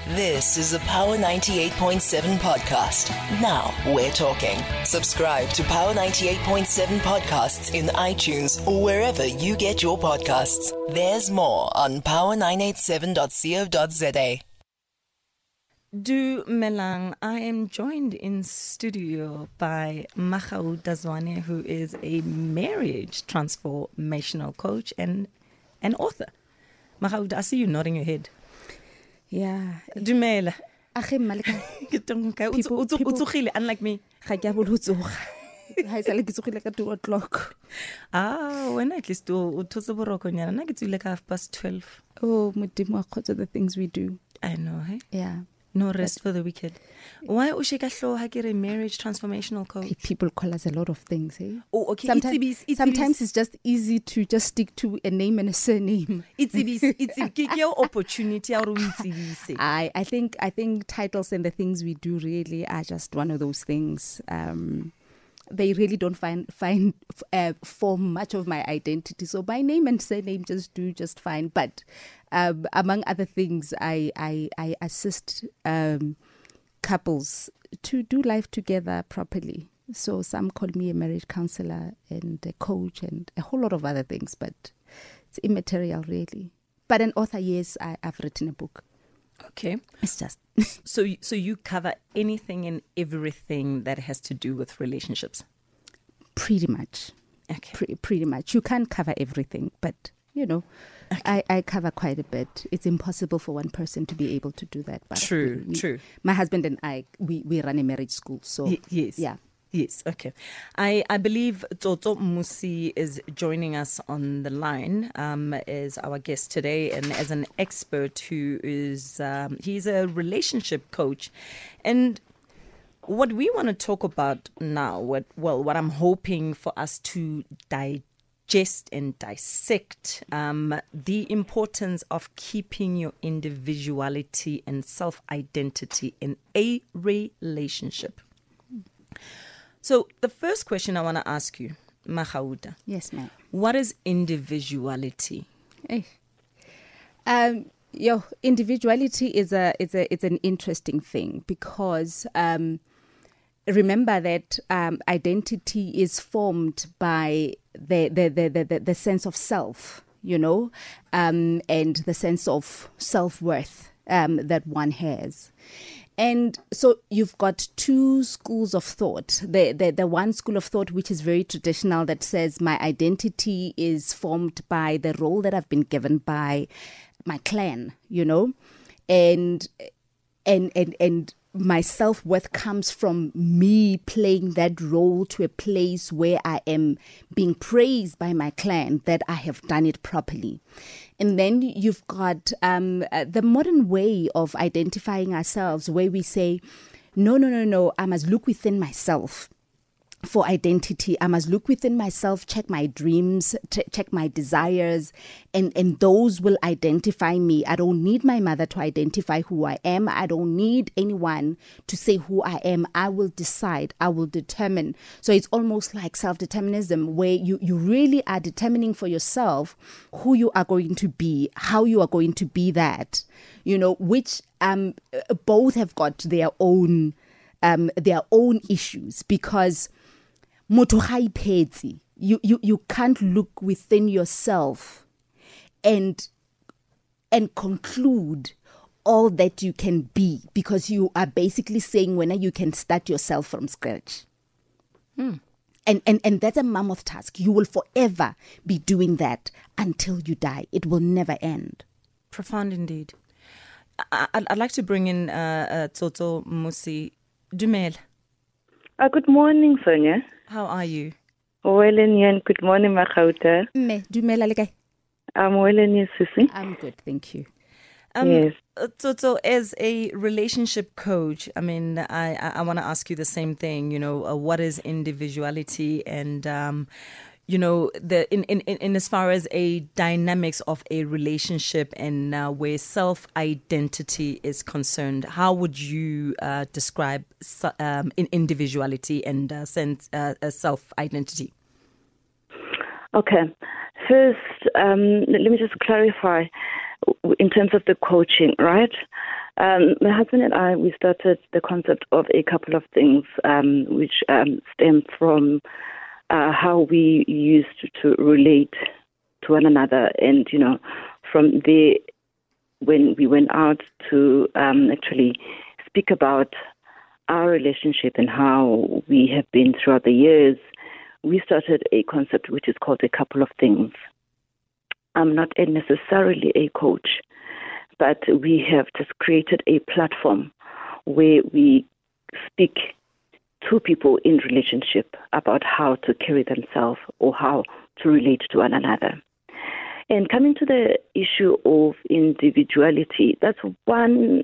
This is a Power 98.7 podcast. Now we're talking. Subscribe to Power 98.7 podcasts in iTunes or wherever you get your podcasts. There's more on power987.co.za. Dumelang, I am joined in studio by Magauda Zwane, who is a marriage transformational coach and an author. Magauda, I see you nodding your head. Yeah. Dumela. People- Unlike me. Ga ke a bolotsoga. Ha e sale ke tsogile ka 2 o'clock. When at least o thotse borokonyana nna ke tswile ka 12:30. Oh, Modimo a khotsa the things we do. I know, hey? Yeah. No rest for the wicked. Why o sheka hlo ha ke re marriage transformational coach? People call us a lot of things, eh? Oh, okay. Sometimes it's just easy to just stick to a name and a surname. It's your opportunity. I think titles and the things we do really are just one of those things. They really don't form much of my identity. So my name and surname just fine. But among other things, I assist couples to do life together properly. So some call me a marriage counselor and a coach and a whole lot of other things. But it's immaterial, really. But an author, yes, I've written a book. Okay. It's just... So you cover anything and everything that has to do with relationships? Pretty much. Okay. Pretty much. You can't cover everything, but, you know, okay. I cover quite a bit. It's impossible for one person to be able to do that. But True. My husband and I, we run a marriage school, so... Yes. Yeah. Yes, okay. I believe Toto Musi is joining us on the line as our guest today and as an expert who is, he's a relationship coach. And what we want to talk about now, what I'm hoping for us to digest and dissect, the importance of keeping your individuality and self-identity in a relationship. So the first question I want to ask you, Magauda. Yes, ma'am. What is individuality? Individuality is an interesting thing because remember that identity is formed by the sense of self, you know, and the sense of self-worth that one has. And so you've got two schools of thought. The one school of thought, which is very traditional, that says my identity is formed by the role that I've been given by my clan, you know, and my self-worth comes from me playing that role to a place where I am being praised by my clan that I have done it properly. And then you've got the modern way of identifying ourselves where we say, no, I must look within myself for identity. I must look within myself, check my dreams, check my desires, and those will identify me. I don't need my mother to identify who I am. I don't need anyone to say who I am. I will decide. I will determine. So it's almost like self-determinism, where you really are determining for yourself who you are going to be, how you are going to be that, you know, which both have got their own issues, because you can't look within yourself and conclude all that you can be, because you are basically saying when you can start yourself from scratch. And that's a mammoth task. You will forever be doing that until you die. It will never end. Profound indeed. I'd like to bring in Toto Musi. Dumela. Good morning, Sonia. How are you? Well, and good morning, Magauda. Dumela le kae? I'm well, and you, Sissy? I'm good, thank you. Yes. So as a relationship coach, I mean, I want to ask you the same thing, you know, what is individuality and, you know, in as far as a dynamics of a relationship and where self-identity is concerned, how would you describe individuality and self-identity? Okay. First, let me just clarify in terms of the coaching, right? My husband and I, we started the concept of a couple of things, which stem from how we used to relate to one another. And, from there, when we went out to actually speak about our relationship and how we have been throughout the years, we started a concept which is called a couple of things. I'm not necessarily a coach, but we have just created a platform where we speak to people in relationship about how to carry themselves or how to relate to one another. And coming to the issue of individuality, that's one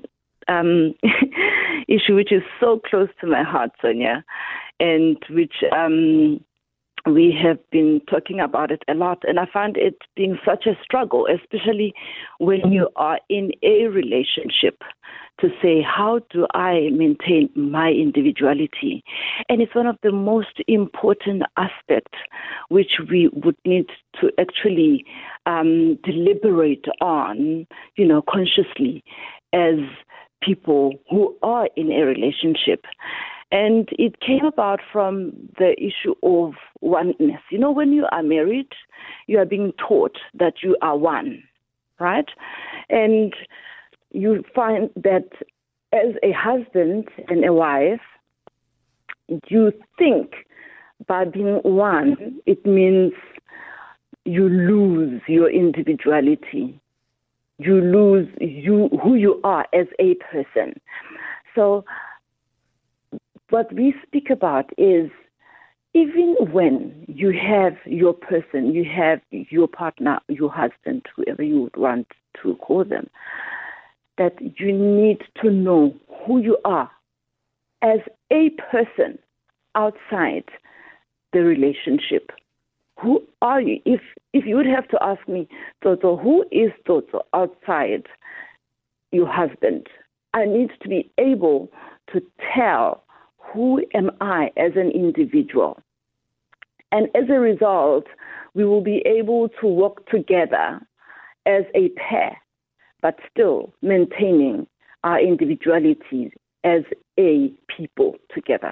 issue which is so close to my heart, Sonia, and which we have been talking about it a lot. And I find it being such a struggle, especially when you are in a relationship, to say, how do I maintain my individuality? And it's one of the most important aspects which we would need to actually deliberate on, consciously as people who are in a relationship. And it came about from the issue of oneness. When you are married, you are being taught that you are one, right? And you find that as a husband and a wife, you think by being one, it means you lose your individuality. You lose who you are as a person. So what we speak about is, even when you have your person, you have your partner, your husband, whoever you would want to call them, that you need to know who you are as a person outside the relationship. Who are you? If you would have to ask me, Toto, who is Toto outside your husband? I need to be able to tell, who am I as an individual? And as a result, we will be able to work together as a pair, but still maintaining our individuality as a people together.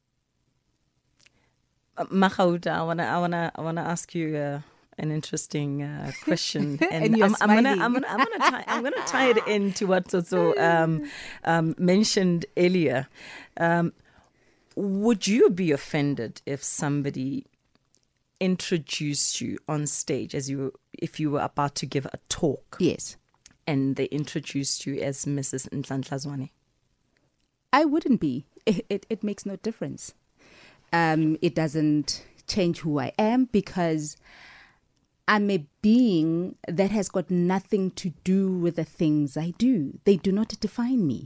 Magauta, I wanna ask you an interesting question, and I'm gonna tie it into what Tsotso mentioned earlier. Would you be offended if somebody introduced you on stage if you were about to give a talk? Yes. And they introduced you as Mrs. Nhlanhla Zwane? I wouldn't be. It makes no difference. It doesn't change who I am, because I'm a being that has got nothing to do with the things I do. They do not define me.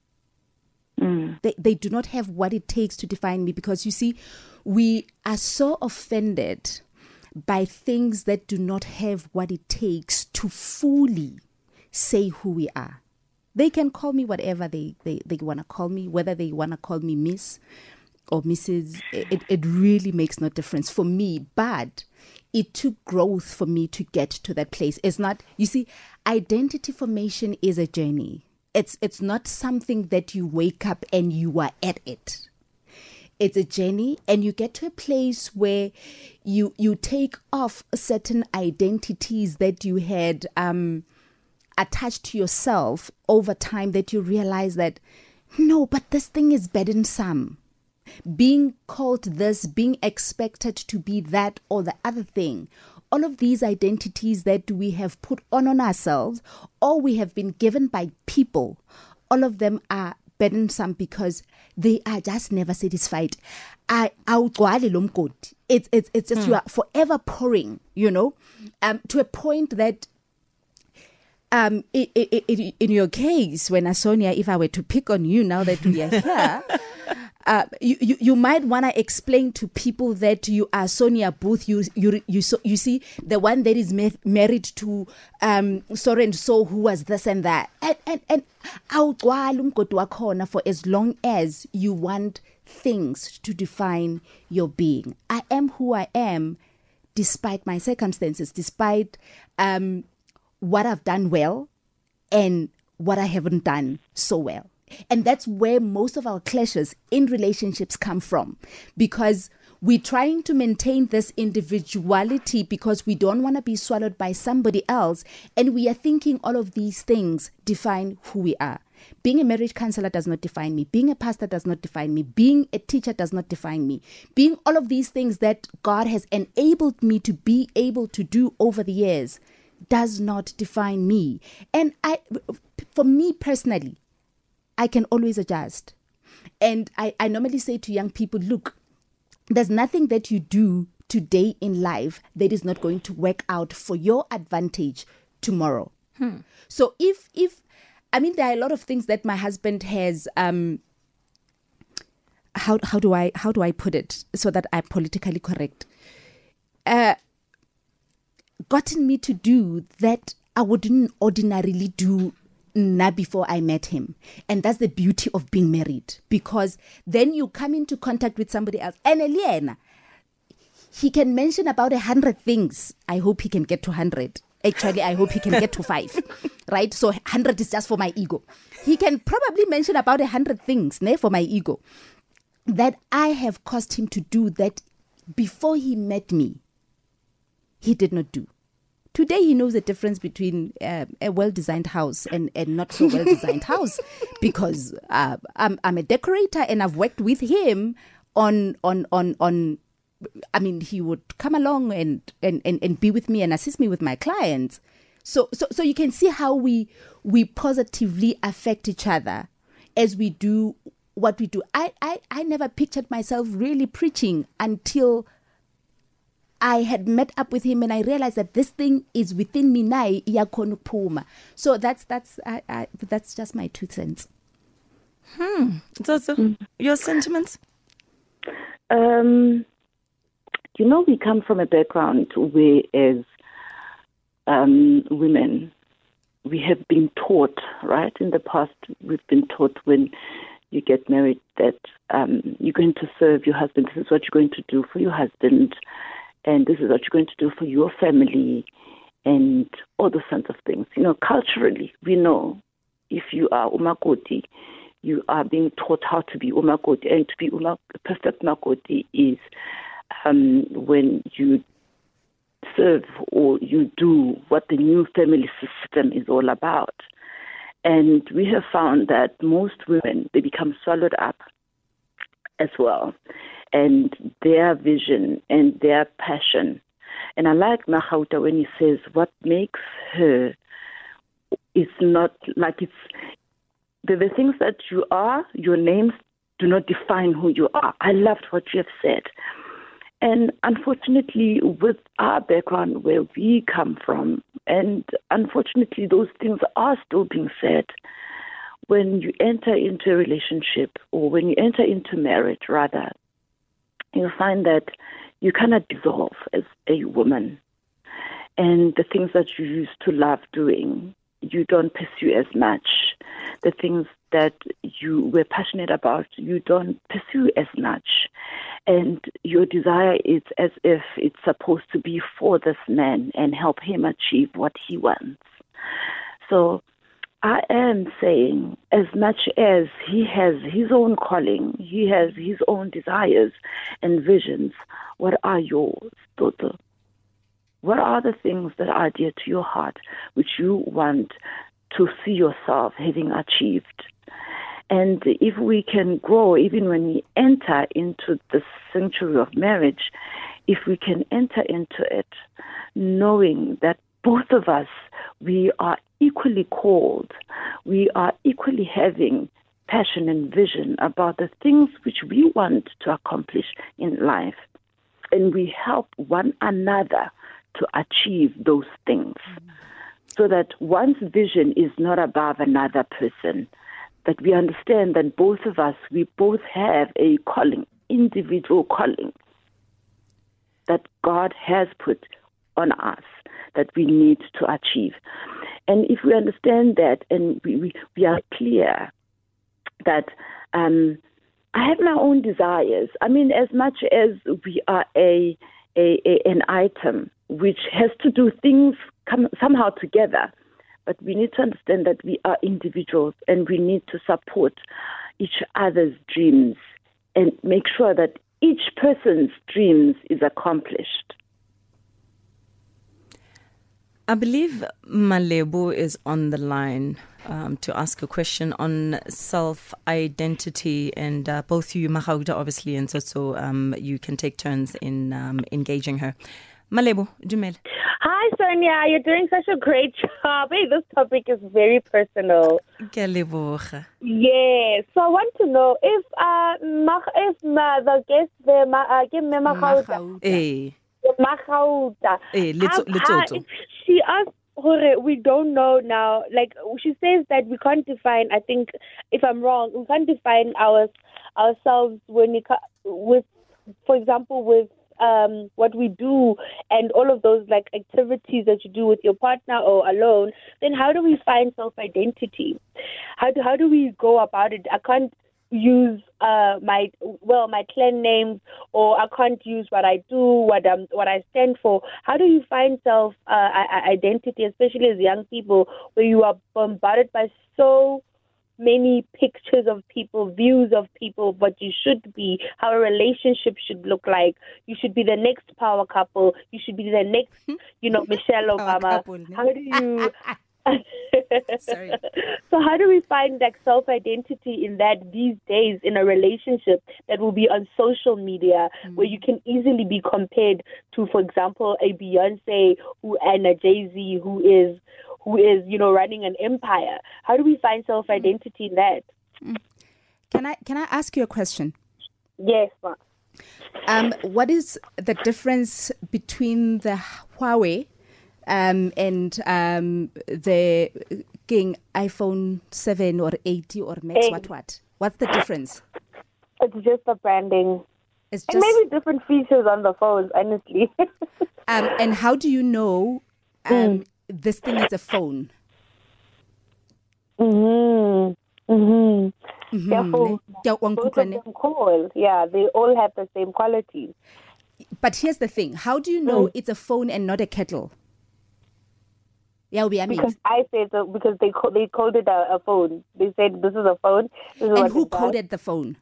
They do not have what it takes to define me, because you see, we are so offended by things that do not have what it takes to fully say who we are. They can call me whatever they want to call me, whether they want to call me Miss or Mrs. It really makes no difference for me. But it took growth for me to get to that place. It's not, you see, identity formation is a journey. It's not something that you wake up and you are at it. It's a journey, and you get to a place where you take off certain identities that you had attached to yourself over time, that you realize that, no, but this thing is burdensome. Being called this, being expected to be that or the other thing. All of these identities that we have put on ourselves, or we have been given by people, all of them are burdensome because they are just never satisfied. It's just you are forever pouring, to a point that in your case, when Sonia, if I were to pick on you now that we are here, you might want to explain to people that you are Sonia Booth. You see, the one that is married to so and so, who was this and that, and for as long as you want things to define your being. I am who I am, despite my circumstances, despite what I've done well and what I haven't done so well. And that's where most of our clashes in relationships come from, because we're trying to maintain this individuality because we don't want to be swallowed by somebody else. And we are thinking all of these things define who we are. Being a marriage counselor does not define me. Being a pastor does not define me. Being a teacher does not define me. Being all of these things that God has enabled me to be able to do over the years does not define me. And for me personally, I can always adjust. And I normally say to young people, look, there's nothing that you do today in life that is not going to work out for your advantage tomorrow. So if there are a lot of things that my husband has, how do I put it so that I'm politically correct? Gotten me to do that I wouldn't ordinarily do before I met him. And that's the beauty of being married, because then you come into contact with somebody else. And Eliana, he can mention about 100 things. I hope he can get to 100. Actually, I hope he can get to 5, right? So 100 is just for my ego. He can probably mention about 100 things for my ego that I have caused him to do that before he met me, he did not do. Today, he knows the difference between a well-designed house and not so well-designed house, because I'm a decorator and I've worked with him on. I mean, he would come along and be with me and assist me with my clients. So you can see how we positively affect each other as we do what we do. I never pictured myself really preaching until I had met up with him and I realized that this thing is within me now. So that's just my 2 cents. So your sentiments? We come from a background where, as women, we have been taught, right? In the past, we've been taught when you get married that you're going to serve your husband. This is what you're going to do for your husband. And this is what you're going to do for your family, and all those kinds of things. Culturally, we know if you are umakoti, you are being taught how to be umakoti. And to be perfect umakoti is when you serve or you do what the new family system is all about. And we have found that most women, they become swallowed up as well, and their vision and their passion. And I like Mahauta when he says what makes her is not like it's the things that you are, your names do not define who you are. I loved what you have said. And unfortunately, with our background where we come from, and unfortunately those things are still being said, when you enter into a relationship, or when you enter into marriage rather, you'll find that you cannot dissolve as a woman. And the things that you used to love doing, you don't pursue as much. The things that you were passionate about, you don't pursue as much. And your desire is as if it's supposed to be for this man and help him achieve what he wants. So I am saying, as much as he has his own calling, he has his own desires and visions, what are yours, Toto? What are the things that are dear to your heart, which you want to see yourself having achieved? And if we can grow, even when we enter into the sanctuary of marriage, if we can enter into it, knowing that both of us, we are equally called, we are equally having passion and vision about the things which we want to accomplish in life, and we help one another to achieve those things, so that one's vision is not above another person, that we understand that both of us, we both have a calling, individual calling, that God has put on us that we need to achieve. And if we understand that, and we are clear that I have my own desires. I mean, as much as we are an item which has to do things somehow together, but we need to understand that we are individuals and we need to support each other's dreams and make sure that each person's dreams is accomplished. I believe Malebo is on the line to ask a question on self-identity, and both you, Magauda, obviously, and so you can take turns in engaging her. Malebo, Dumele. Hi, Sonia. You're doing such a great job. Hey, this topic is very personal. Yes. So I want to know if the guest there, Magauda. If she asked her, we don't know now. Like she says that we can't define. I think, if I'm wrong, we can't define ourselves when with, for example, with what we do and all of those like activities that you do with your partner or alone. Then how do we find self-identity? How do we go about it? I can't use my clan names, or I can't use what I do, what I stand for. How do you find self identity, especially as young people, where you are bombarded by so many pictures of people, views of people, what you should be, how a relationship should look like? You should be the next power couple. You should be the next, Michelle Obama. How do you? Sorry. So how do we find like self-identity in that these days in a relationship that will be on social media, where you can easily be compared to, for example, a Beyonce and a Jay-Z who is running an empire? How do we find self-identity in that? Can I ask you a question? Yes, ma'am. What is the difference between the Huawei and the King iPhone 7 or 80 or Max what? What's the difference? It's just the branding. It's just, and maybe different features on the phones, honestly. And how do you know this thing is a phone? Their phones, both of them cool. Yeah, they all have the same qualities. But here's the thing. How do you know it's a phone and not a kettle? Yeah, because I said so, because they coded a phone. They said this is a phone. And who coded the phone?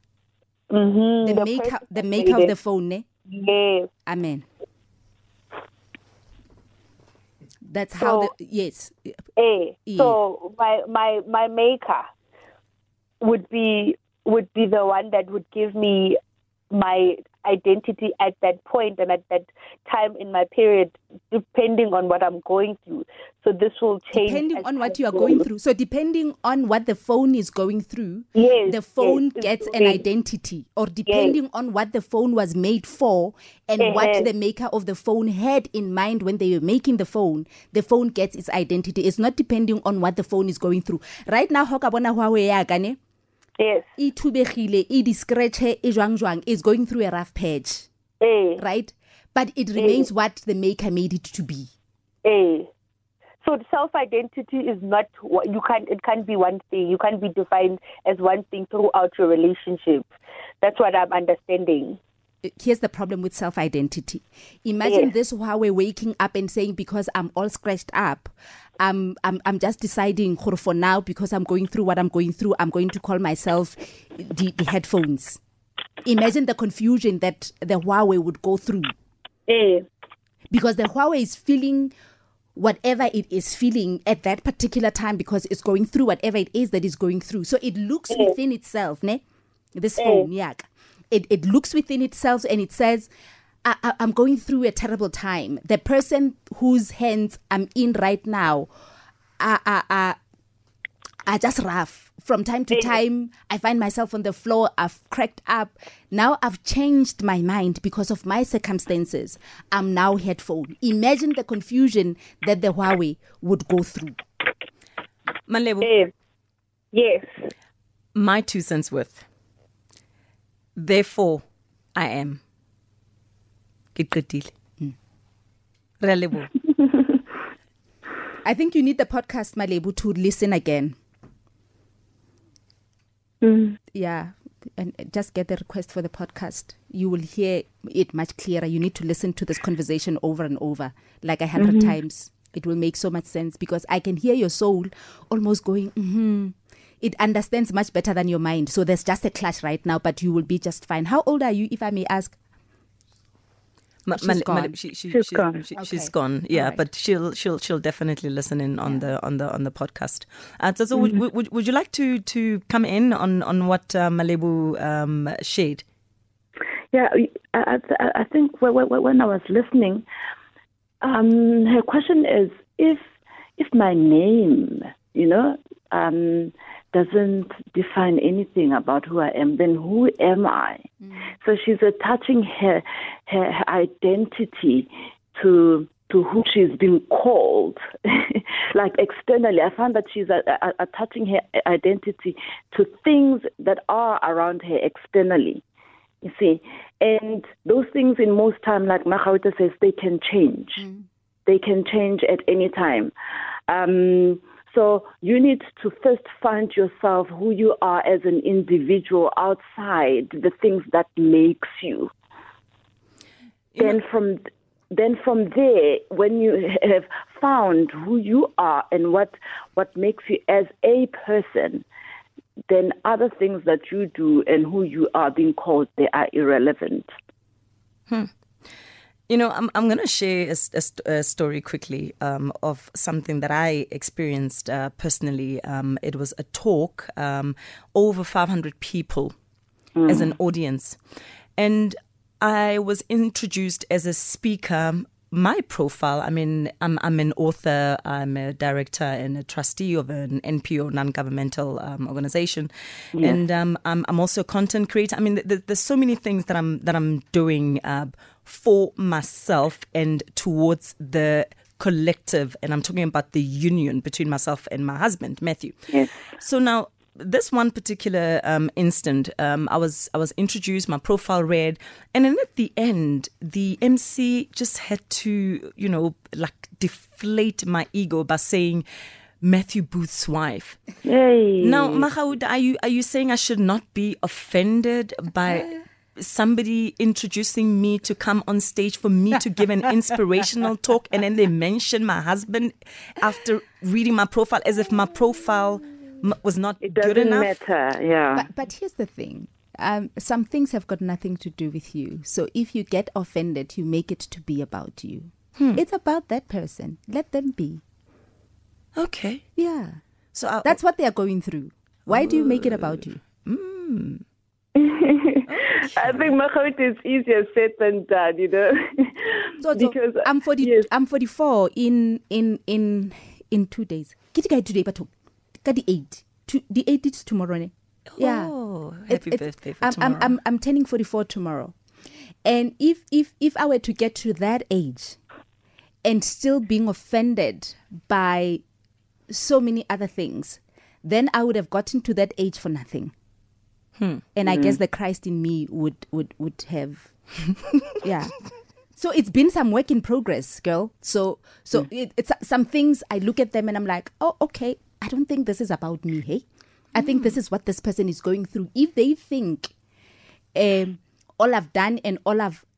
The maker of the phone, ne? Yes. Amen. That's how yes. So my maker would be the one that would give me my identity at that point and at that time in my period, depending on what I'm going through. So this will change. Depending on what you are going through. So depending on what the phone is going through, the phone gets an identity. Or depending on what the phone was made for and what the maker of the phone had in mind when they were making the phone gets its identity. It's not depending on what the phone is going through. Right now, Hokabona Huawei Yagane. Yes. Is going through a rough patch. Right? But it remains what the maker made it to be. So self-identity is not what it can't be one thing. You can't be defined as one thing throughout your relationship. That's what I'm understanding. Here's the problem with self-identity. Imagine this Huawei waking up and saying, because I'm all scratched up, I'm just deciding for now, because I'm going through what I'm going through, I'm going to call myself the headphones. Imagine the confusion that the Huawei would go through. Because the Huawei is feeling whatever it is feeling at that particular time, because it's going through whatever it is that is going through. So it looks within itself, ne? This phone, It looks within itself and it says, I'm going through a terrible time. The person whose hands I'm in right now are just rough. From time to time, I find myself on the floor. I've cracked up. Now I've changed my mind because of my circumstances. I'm now headphone. Imagine the confusion that the Huawei would go through. Malebo. Yes. My 2 cents worth. Therefore, I am. I think you need the podcast, Malebo, to listen again. Yeah, and just get the request for the podcast. You will hear it much clearer. You need to listen to this conversation over and over, like 100 times. It will make so much sense because I can hear your soul almost going, It understands much better than your mind. So there's just a clash right now, but you will be just fine. How old are you, if I may ask? She's gone. She's gone. Yeah, right. But she'll definitely listen in on the podcast. So would you like to come in on what Malebu shared? Yeah, I think when I was listening, her question is if my name, doesn't define anything about who I am, then who am I? So she's attaching her identity to who she's been called, like externally. I found that she's attaching her identity to things that are around her externally. You see, and those things in most time, like Magauta says, they can change. They can change at any time. So you need to first find yourself, who you are as an individual outside the things that makes you. Then from there, when you have found who you are and what makes you as a person, then other things that you do and who you are being called, they are irrelevant. I'm going to share a story quickly of something that I experienced personally. It was a talk, over 500 people as an audience. And I was introduced as a speaker. My profile, I'm an author, I'm a director and a trustee of an NPO, non-governmental organization. Yeah. And I'm also a content creator. There's so many things that I'm doing for myself and towards the collective, and I'm talking about the union between myself and my husband, Matthew. Yes. So now, this one particular instant, I was introduced, my profile read, and then at the end, the MC just had to, deflate my ego by saying, Matthew Booth's wife. Yay. Now, Magauta, are you saying I should not be offended by somebody introducing me to come on stage for me to give an inspirational talk, and then they mention my husband after reading my profile as if my profile was not good enough? It doesn't matter, yeah. But here's the thing. Some things have got nothing to do with you. So if you get offended, you make it to be about you. It's about that person. Let them be. Okay. Yeah. So that's what they are going through. Why do you make it about you? I think Magauta is easier said than done, So because I'm 44 in 2 days. Today, but the 8. The 8 is tomorrow. Yeah. Oh, happy birthday for tomorrow. I'm turning 44 tomorrow. And if I were to get to that age and still being offended by so many other things, then I would have gotten to that age for nothing. And I guess the Christ in me would have, yeah. So it's been some work in progress, girl. So it's some things I look at them and I'm like, oh, okay, I don't think this is about me, hey? I think this is what this person is going through. If they think all I've done and all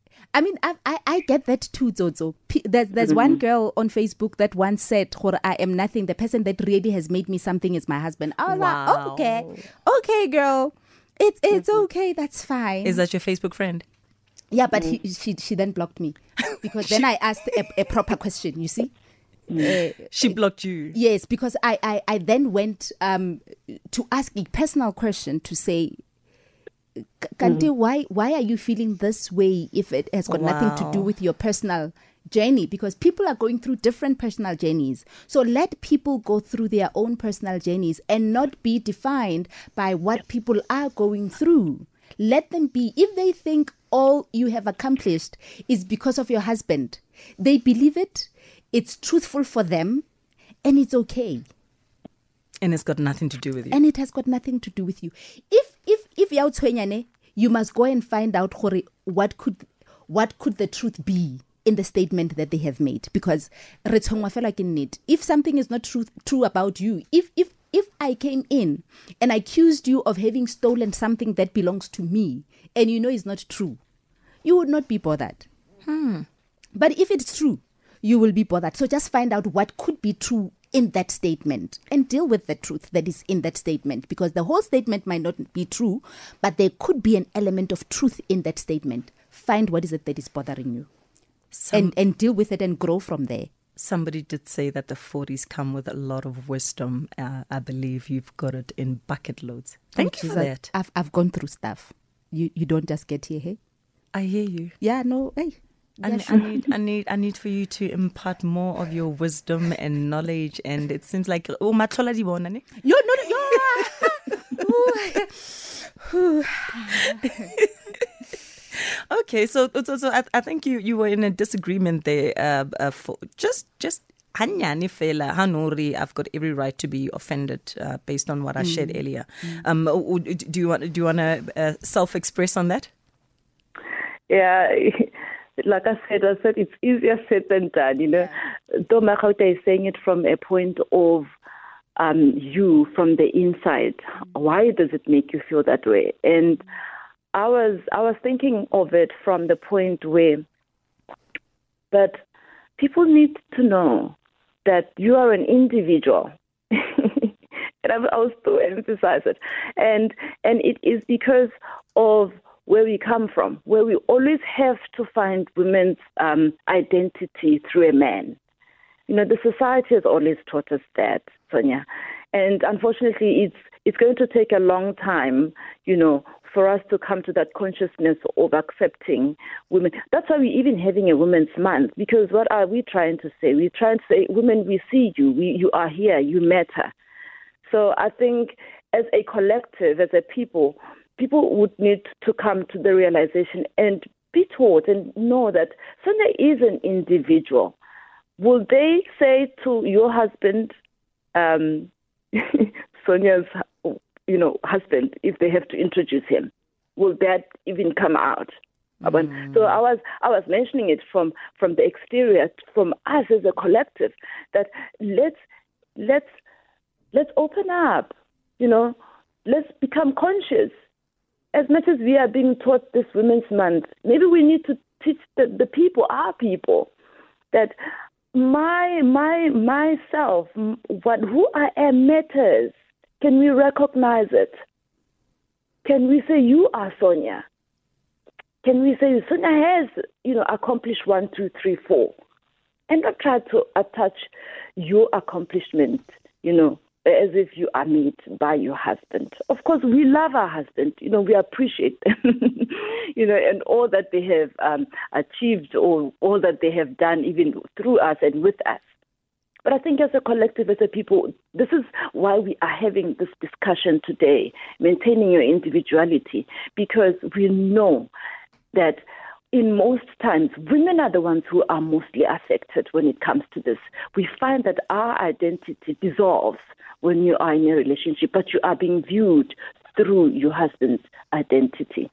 I get that too, Zozo. There's one girl on Facebook that once said, I am nothing. The person that really has made me something is my husband. I was like, oh, okay, girl. It's okay. That's fine. Is that your Facebook friend? Yeah, but she then blocked me because then I asked a proper question. You see, she blocked you. Yes, because I then went to ask a personal question to say, Kante, why are you feeling this way if it has got nothing to do with your personal journey? Because people are going through different personal journeys. So let people go through their own personal journeys and not be defined by what people are going through. Let them be. If they think all you have accomplished is because of your husband, they believe it, it's truthful for them, and it's okay. And it's got nothing to do with you. And it has got nothing to do with you. If you're Tshwenyane, you must go and find out what could the truth be in the statement that they have made. Because if something is not true about you, if I came in and accused you of having stolen something that belongs to me, and it's not true, you would not be bothered. But if it's true, you will be bothered. So just find out what could be true in that statement and deal with the truth that is in that statement, because the whole statement might not be true, but there could be an element of truth in that statement. Find what is it that is bothering you and deal with it and grow from there. Somebody did say that the 40s come with a lot of wisdom. I believe you've got it in bucket loads. Thank you for that. I've gone through stuff. You don't just get here, hey? I hear you. Yeah, no, hey. I need for you to impart more of your wisdom and knowledge. And it seems like Okay, so I think you were in a disagreement there. For just hanyane fela hanuri, I've got every right to be offended based on what I shared earlier. Do you want to self-express on that? Yeah. Like I said it's easier said than done. You know, Doma Khauta is saying it from a point of you from the inside. Why does it make you feel that way? And I was thinking of it from the point where that people need to know that you are an individual. And I was to emphasize it. And it is because of where we come from, where we always have to find women's identity through a man. You know, the society has always taught us that, Sonia. And unfortunately, it's going to take a long time, you know, for us to come to that consciousness of accepting women. That's why we're even having a Women's Month, because what are we trying to say? We're trying to say, women, we see you. You are here. You matter. So I think as a collective, as a people would need to come to the realization and be taught and know that Sonia is an individual. Will they say to your husband, Sonia's, you know, husband, if they have to introduce him? Will that even come out? So I was mentioning it from the exterior, from us as a collective, that let's open up, you know, let's become conscious. As much as we are being taught this Women's Month, maybe we need to teach the people, our people, that myself, who I am matters. Can we recognize it? Can we say you are Sonia? Can we say Sonia has, you know, accomplished 1, 2, 3, 4, and not try to attach your accomplishment, you know, as if you are made by your husband. Of course, we love our husband. You know, we appreciate them, you know, and all that they have achieved, or all that they have done, even through us and with us. But I think as a collective, as a people, this is why we are having this discussion today, maintaining your individuality, because we know that in most times, women are the ones who are mostly affected when it comes to this. We find that our identity dissolves when you are in a relationship, but you are being viewed through your husband's identity.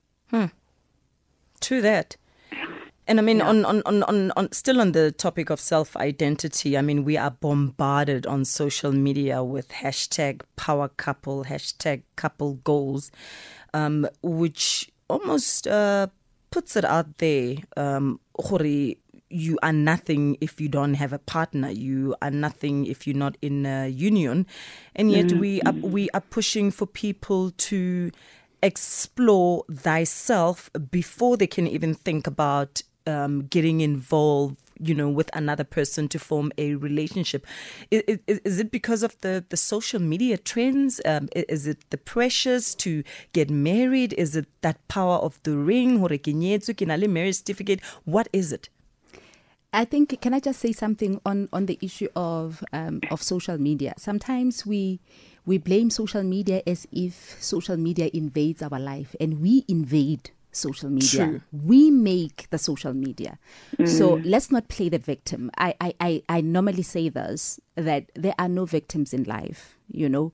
True that. And I mean, on still on the topic of self-identity, I mean, we are bombarded on social media with #power couple, #couple goals, which almost puts it out there, you are nothing if you don't have a partner. You are nothing if you're not in a union. And yet we are pushing for people to explore thyself before they can even think about getting involved, you know, with another person to form a relationship. Is it because of the social media trends? Is it the pressures to get married? Is it that power of the ring? Marriage certificate? What is it? I think, can I just say something on the issue of social media? Sometimes we blame social media as if social media invades our life, and we invade social media. True. We make the social media. So let's not play the victim. I normally say this, that there are no victims in life, you know.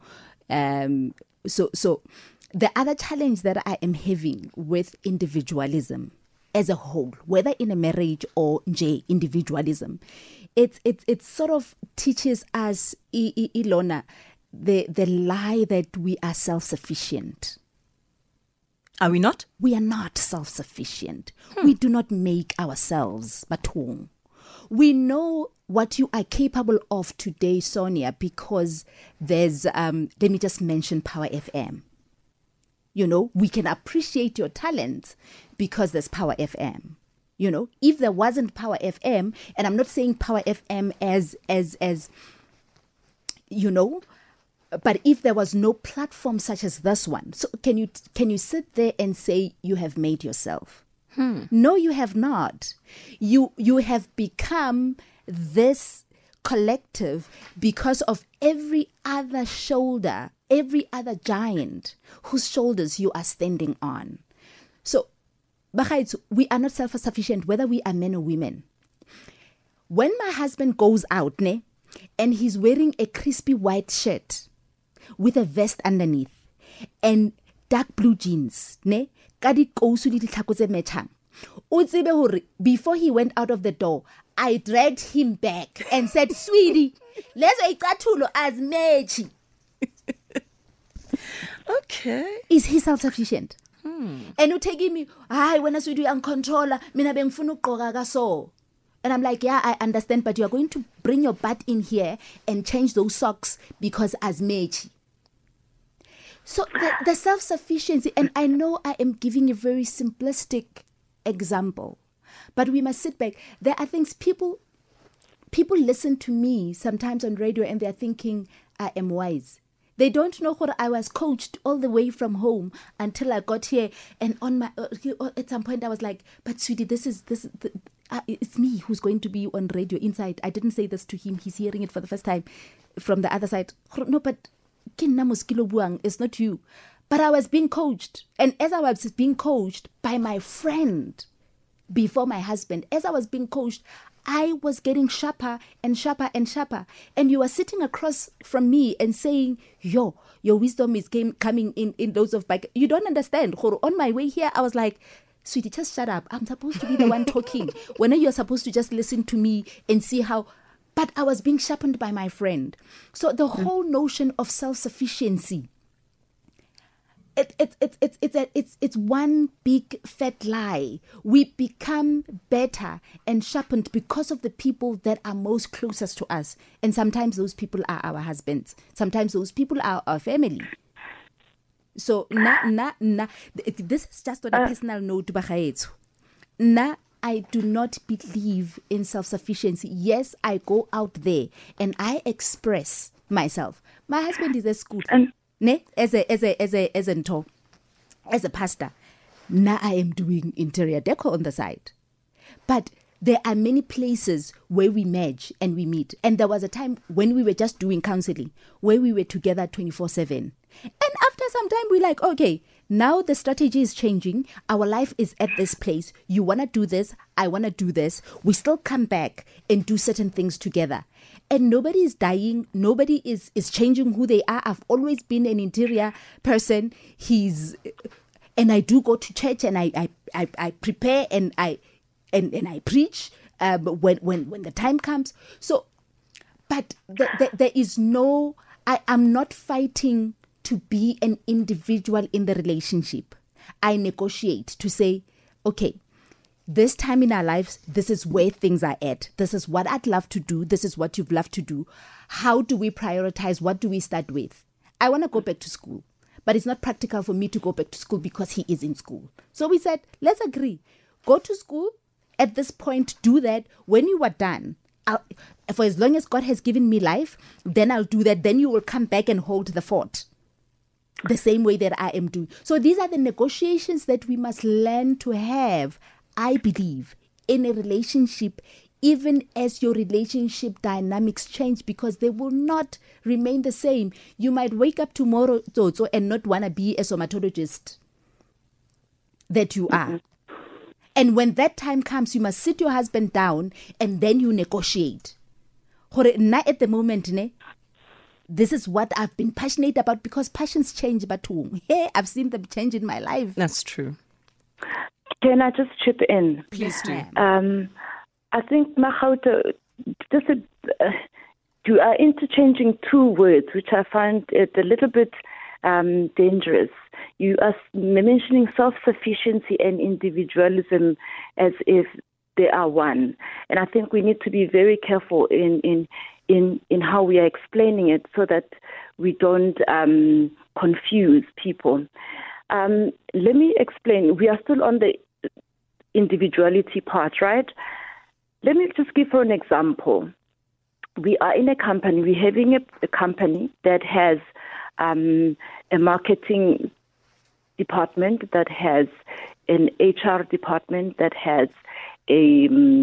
So the other challenge that I am having with individualism as a whole, whether in a marriage or individualism, it sort of teaches us, Ilona, the lie that we are self-sufficient. Are we not? We are not self-sufficient. We do not make ourselves, Batong. We know what you are capable of today, Sonia, because there's, let me just mention Power FM. You know, we can appreciate your talent because there's Power FM. You know, if there wasn't Power FM, and I'm not saying Power FM as you know, but if there was no platform such as this one, so can you sit there and say you have made yourself? No, you have not. You have become this collective because of every other shoulder, every other giant whose shoulders you are standing on. So, Bagaitsu, we are not self-sufficient, whether we are men or women. When my husband goes out, and he's wearing a crispy white shirt with a vest underneath and dark blue jeans, before he went out of the door, I dragged him back and said, sweetie, let's as mechi. Okay. Is he self-sufficient? And you taking me, when I do uncontroller, and I'm like, yeah, I understand, but you are going to bring your butt in here and change those socks because as mechi. So the self-sufficiency, and I know I am giving a very simplistic example, but we must sit back. There are things people listen to me sometimes on radio and they're thinking I am wise. They don't know what I was coached all the way from home until I got here. And on my at some point I was like, but sweetie, it's me who's going to be on radio inside. I didn't say this to him. He's hearing it for the first time from the other side. No, but it's not you. But I was being coached. And as I was being coached by my friend before my husband, as I was being coached, I was getting sharper and sharper and sharper. And you are sitting across from me and saying, your wisdom is coming in those of bike. You don't understand. On my way here, I was like, sweetie, just shut up. I'm supposed to be the one talking. When you're supposed to just listen to me and see how. But I was being sharpened by my friend. So the whole notion of self-sufficiency, it's one big fat lie. We become better and sharpened because of the people that are most closest to us. And sometimes those people are our husbands. Sometimes those people are our family. So, this is just on a personal note, Bagaetsu. I do not believe in self-sufficiency. Yes, I go out there and I express myself. My husband is a school. As a pastor, now I am doing interior decor on the side. But there are many places where we merge and we meet. And there was a time when we were just doing counseling, where we were together 24/7. And after some time, we're like, okay, now the strategy is changing. Our life is at this place. You want to do this. I want to do this. We still come back and do certain things together. And nobody is dying. Nobody is changing who they are. I've always been an interior person. And I do go to church and I prepare and I preach when the time comes. So, but there is no, I'm not fighting to be an individual in the relationship. I negotiate to say, okay, this time in our lives, this is where things are at. This is what I'd love to do. This is what you've loved to do. How do we prioritize? What do we start with? I want to go back to school, but it's not practical for me to go back to school because he is in school. So we said, let's agree. Go to school. At this point, do that. When you are done, for as long as God has given me life, then I'll do that. Then you will come back and hold the fort the same way that I am doing. So these are the negotiations that we must learn to have, I believe, in a relationship, even as your relationship dynamics change, because they will not remain the same. You might wake up tomorrow and not want to be a somatologist that you are. And when that time comes, you must sit your husband down and then you negotiate. At the moment, this is what I've been passionate about, because passions change, but hey, I've seen them change in my life. That's true. Can I just chip in? Please do. I think, Magauta, you are interchanging two words, which I find it a little bit dangerous. You are mentioning self-sufficiency and individualism as if they are one. And I think we need to be very careful in how we are explaining it so that we don't confuse people. Let me explain. We are still on the individuality part, right? Let me just give for an example. We are in a company. We're having a company that has a marketing department, that has an HR department, that has a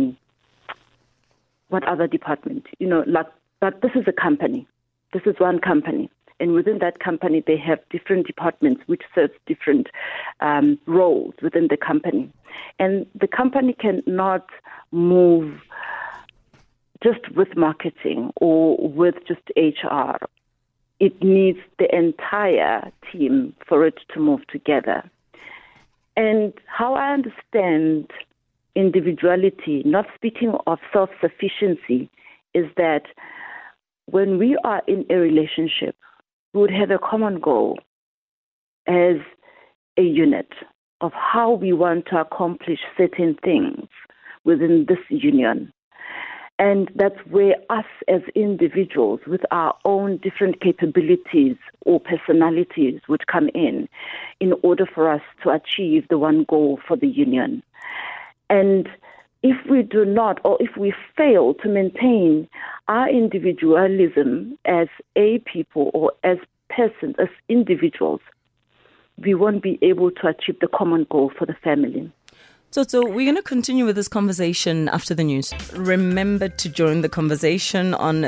what other department? But this is a company. This is one company. And within that company, they have different departments which serve different roles within the company. And the company cannot move just with marketing or with just HR. It needs the entire team for it to move together. And how I understand individuality, not speaking of self-sufficiency, is that when we are in a relationship, we would have a common goal as a unit of how we want to accomplish certain things within this union. And that's where us as individuals with our own different capabilities or personalities would come in order for us to achieve the one goal for the union. And if we do not, or if we fail to maintain our individualism as a people or as persons, as individuals, we won't be able to achieve the common goal for the family. So we're going to continue with this conversation after the news. Remember to join the conversation on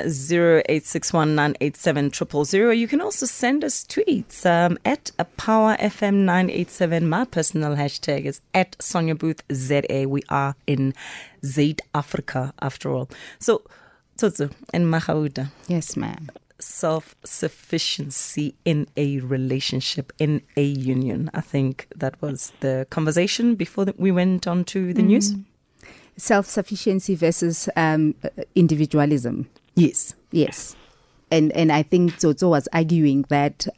0861987000. You can also send us tweets at Power FM 987. My personal hashtag is at Sonia Booth ZA. We are in Zuid Africa after all. So Tsotso and Magauta. Yes, ma'am. Self-sufficiency in a relationship, in a union. I think that was the conversation before we went on to the news. Self-sufficiency versus individualism. Yes. And I think Tsotso was arguing that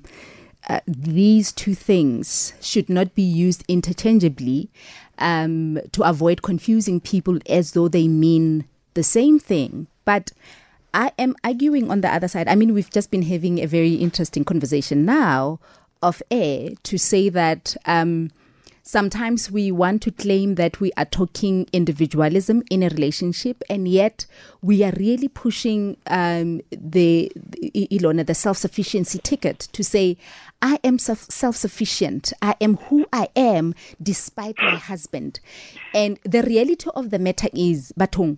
these two things should not be used interchangeably to avoid confusing people as though they mean the same thing. But I am arguing on the other side. I mean, we've just been having a very interesting conversation now off air to say that sometimes we want to claim that we are talking individualism in a relationship, and yet we are really pushing the self-sufficiency ticket to say, I am self-sufficient. I am who I am despite my husband. And the reality of the matter is, Batong,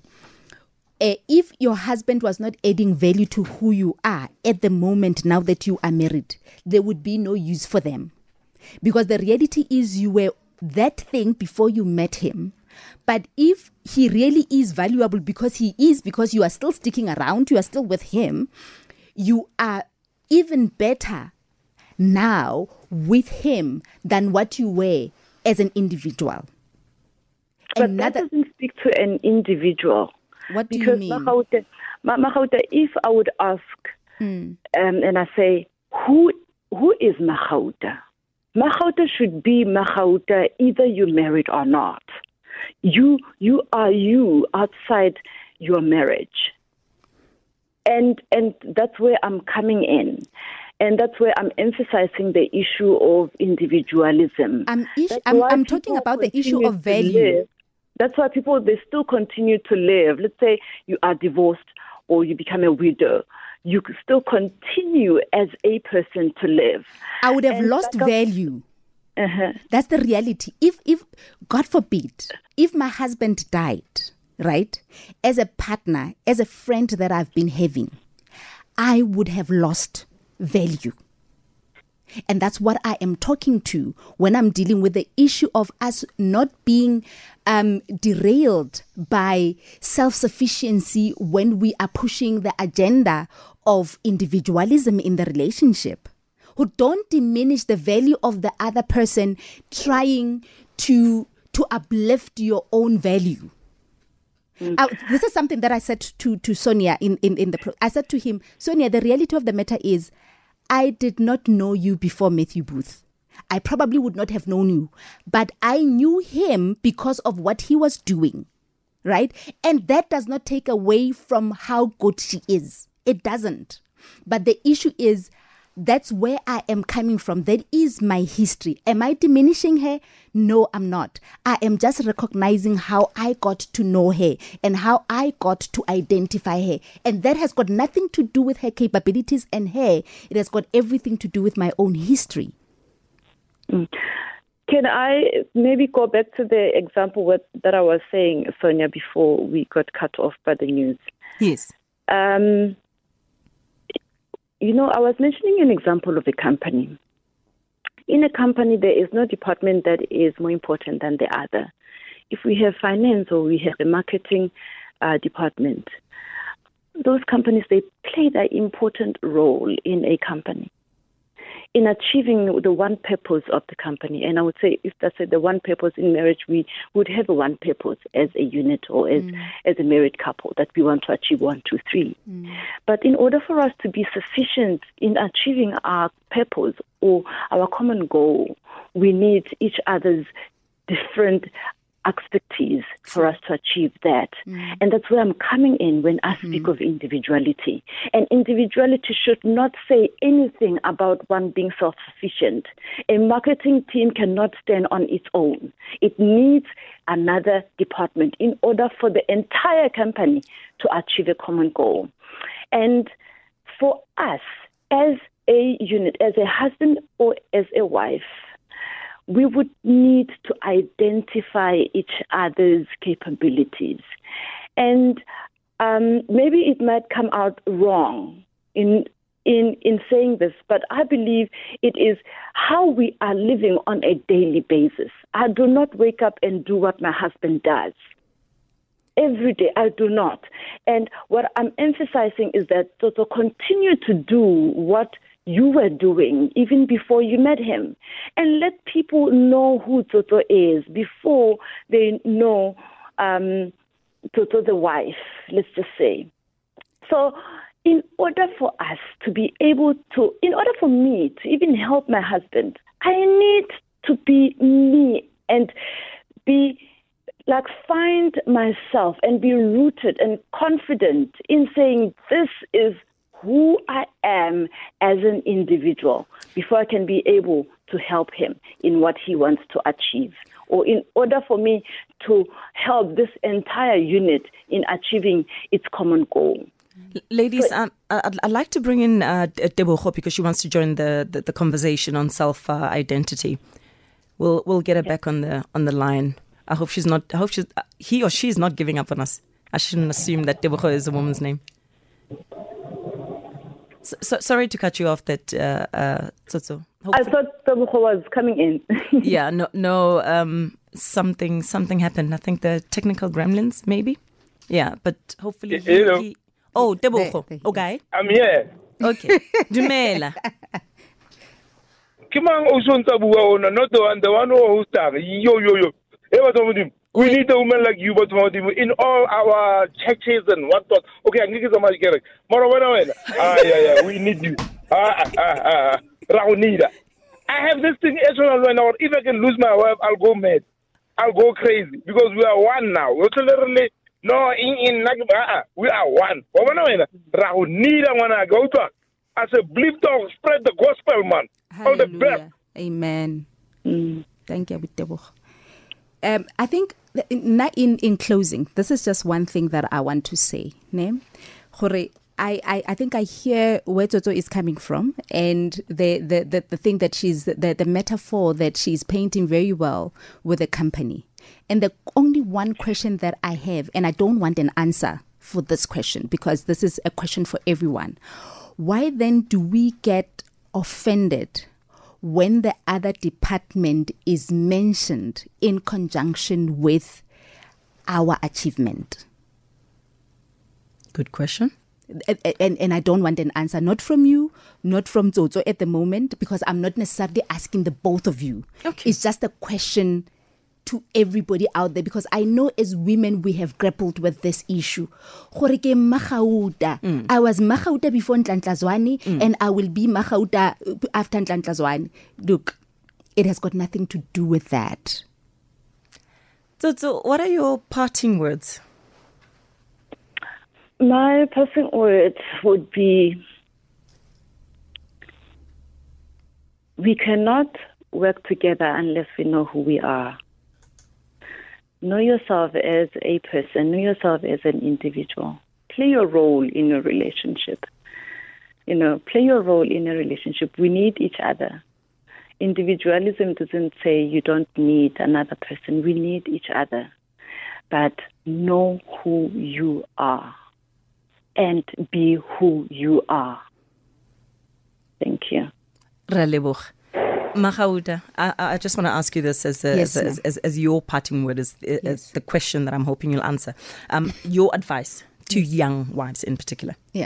if your husband was not adding value to who you are at the moment now that you are married, there would be no use for them. Because the reality is you were that thing before you met him. But if he really is valuable because you are still sticking around, you are still with him, you are even better now with him than what you were as an individual. But that doesn't speak to an individual. What do you mean? Because Magauta, if I would ask and I say, who is Magauta? Magauta should be Magauta either you're married or not. You are you outside your marriage. And that's where I'm coming in. And that's where I'm emphasizing the issue of individualism. I'm talking about the issue of value. That's why people, they still continue to live. Let's say you are divorced or you become a widow. You still continue as a person to live. I would have lost value. That's the reality. If God forbid, if my husband died, right, as a partner, as a friend that I've been having, I would have lost value. And that's what I am talking to when I'm dealing with the issue of us not being derailed by self-sufficiency when we are pushing the agenda of individualism in the relationship. Who don't diminish the value of the other person trying to uplift your own value. This is something that I said to Sonia I said to him, Sonia, the reality of the matter is, I did not know you before Matthew Booth. I probably would not have known you, but I knew him because of what he was doing. right? And that does not take away from how good she is. It doesn't. But the issue is, that's where I am coming from. That is my history. Am I diminishing her? No, I'm not. I am just recognizing how I got to know her and how I got to identify her. And that has got nothing to do with her capabilities and her. It has got everything to do with my own history. Can I maybe go back to the example that I was saying, Sonia, before we got cut off by the news? Yes. I was mentioning an example of a company. In a company, there is no department that is more important than the other. If we have finance or we have a marketing department, those companies, they play that important role in a company in achieving the one purpose of the company. And I would say, if that's the one purpose in marriage, we would have a one purpose as a unit or as a married couple that we want to achieve 1, 2, 3. But in order for us to be sufficient in achieving our purpose or our common goal, we need each other's different expertise for us to achieve that. And that's where I'm coming in when I speak of individuality. And individuality should not say anything about one being self-sufficient. A marketing team cannot stand on its own. It needs another department in order for the entire company to achieve a common goal. And for us, as a unit, as a husband or as a wife, we would need to identify each other's capabilities. And maybe it might come out wrong in saying this, but I believe it is how we are living on a daily basis. I do not wake up and do what my husband does. Every day, I do not. And what I'm emphasizing is that Toto, continue to do what you were doing even before you met him. And let people know who Toto is before they know Toto the wife, let's just say. So in order for us to be able to, in order for me to even help my husband, I need to be me and be like find myself and be rooted and confident in saying this is who I am as an individual before I can be able to help him in what he wants to achieve, or in order for me to help this entire unit in achieving its common goal. Ladies, I'd like to bring in Tebogo because she wants to join the conversation on self-identity. We'll get her back on the line. I hope she's not. I hope he or she is not giving up on us. I shouldn't assume that Tebogo is a woman's name. So, sorry to cut you off. That Tsotso. I thought Tebogo was coming in. Yeah, no. Something happened. I think the technical gremlins, maybe. Yeah, but hopefully. Tebogo. Okay. I'm here. Okay. Dumela. Kimang usunta buwa ona, not the one who started. Yo. We need a woman like you, but in all our churches and whatnot. Okay, I'm going to get it. Yeah, we need you. Raunida. I have this thing as well when if I can lose my wife, I'll go mad. I'll go crazy because we are one now. We're literally we are one. Raunida when I go to as a bleep dog, spread the gospel, man. All the best. Amen. Thank you, Tebogo. I think in closing, this is just one thing that I want to say. I think I hear where Toto is coming from, and the thing that she's the metaphor that she's painting very well with the company. And the only one question that I have, and I don't want an answer for this question because this is a question for everyone. Why then do we get offended when the other department is mentioned in conjunction with our achievement? Good question. And I don't want an answer, not from you, not from Tsotso at the moment, because I'm not necessarily asking the both of you. Okay. It's just a question to everybody out there, because I know as women we have grappled with this issue. I was Mahauta before Ntlantla-Zwane, and I will be Mahauta after Ntlantla-Zwane. Look, it has got nothing to do with that. So what are your parting words My passing words would be, we cannot work together unless we know who we are. Know yourself as a person. Know yourself as an individual. Play your role in your relationship. Play your role in a relationship. We need each other. Individualism doesn't say you don't need another person. We need each other. But know who you are and be who you are. Thank you. Raleboch. Magauta, I just want to ask you this as your parting word, as the question that I'm hoping you'll answer. Your advice to young wives in particular. Yeah.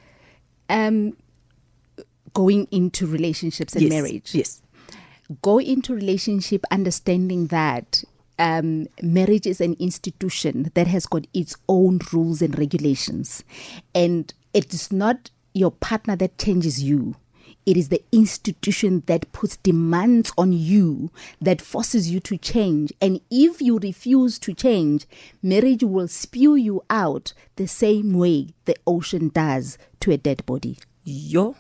Going into relationships and marriage. Yes. Go into relationship understanding that marriage is an institution that has got its own rules and regulations. And it is not your partner that changes you. It is the institution that puts demands on you, that forces you to change. And if you refuse to change, marriage will spew you out the same way the ocean does to a dead body. Yo.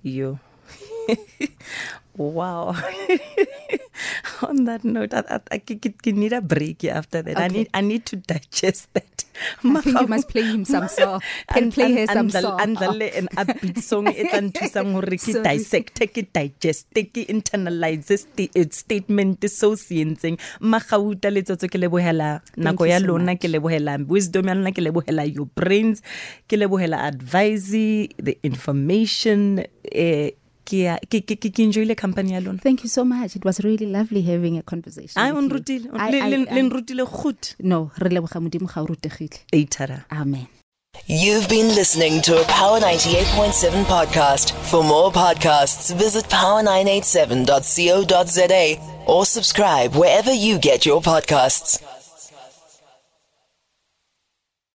Wow. On that note, I need a break after that. Okay. I need to digest that. I think you must play him some song. Play her some song. Andale an upbeat song etan to sang hore ke dissect, ke digest, ke internalize statement so sienceng. Magauta letsotso ke lebohela nako ya lona, ke lebohela wisdom ya lona, ke lebohela your brains, ke lebohela advice, the information. Thank you so much. It was really lovely having a conversation. No, Amen. You've been listening to a Power 98.7 podcast. For more podcasts, visit power987.co.za or subscribe wherever you get your podcasts.